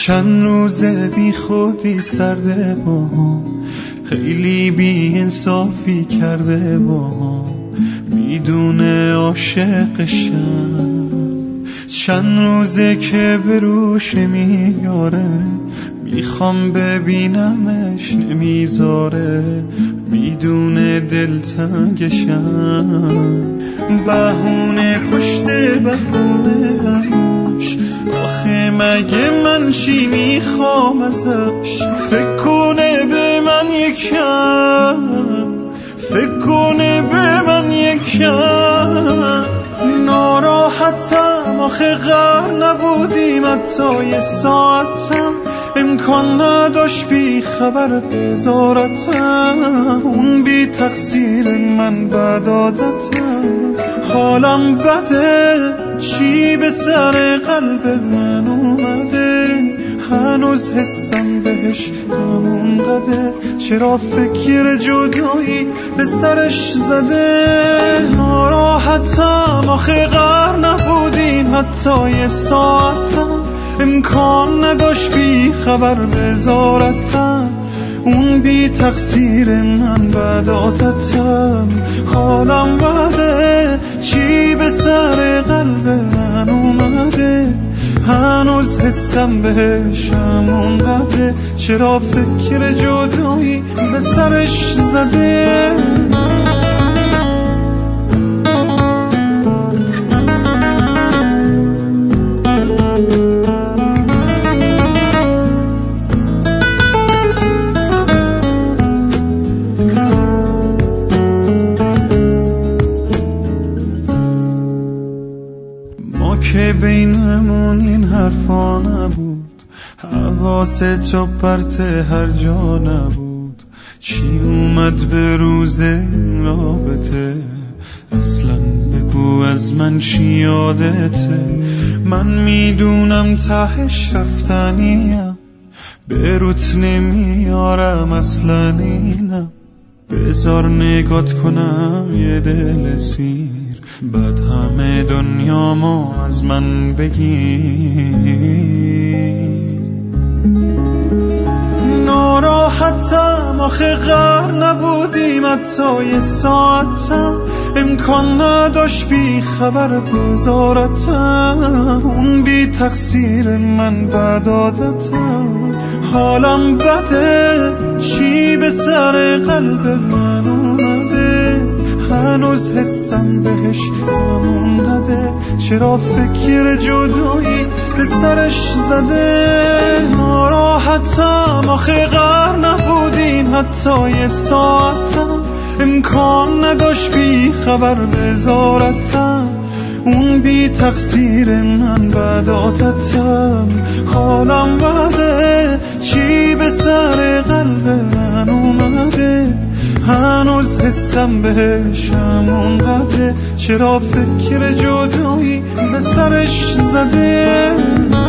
چند روزه بی خودی سرده با هم، خیلی بی انصافی کرده با هم، میدونه عاشقشم. چند روزه که به روش نمیاره، میخوام ببینمش نمیذاره، میدونه دلتنگشم. بهونه پشت بهونه همش، آخه مگه من چی میخوام ازش؟ فکر کنه به من یکم، فکر کنه به من یکم. ناراحتم آخه غر نبودیم حتی یه ساعتم، امکان نداشت بی خبر بذارتم. اون بی تقصیر من بد عادتم، حالم بده چی به سر قلب من اومده، هنوز حسم بهش همون قده، چرا فکر جدایی به سرش زده. ناراحتم آخه غر نبودیم حتی یه ساعتم، امکان نداشت بی خبر بذارتم. اون بی تقصیر من بد عادتم، حالم بده چی به سر قلب من اومده، هنوز حسم بهش همون قده، چرا فکر جدایی به سرش زده. که بینمون این حرفا نبود، حواست تو پرت هر جا نبود. چی اومد به روز رابطه؟ اصلا بگو از من چی یادته؟ من میدونم تهش رفتنیم، به روت نمیارم اصلا اینم. بذار نگات کنم یه دل سیر، بعد همه دنیامو از من بگی. ناراحتم آخه غر نبودیم حتی یه ساعتم، امکان نداشت بی خبر بذارتم. اون بی تقصیر من بد عادتم، حالم بده چی به سر قلب من اومده، هنوز حسم بهش همون قده، چرا فکر جدایی به سرش زده. ناراحتم آخه غر نبودیم حتی یه ساعتم، امکان نداشت بی خبر بذارتم. اون بی تقصیر من بد عادتم، حالم بده چی به سر قلب من اومده، هنوز حسم بهش همون قده، چرا فکر جدایی به سرش زده.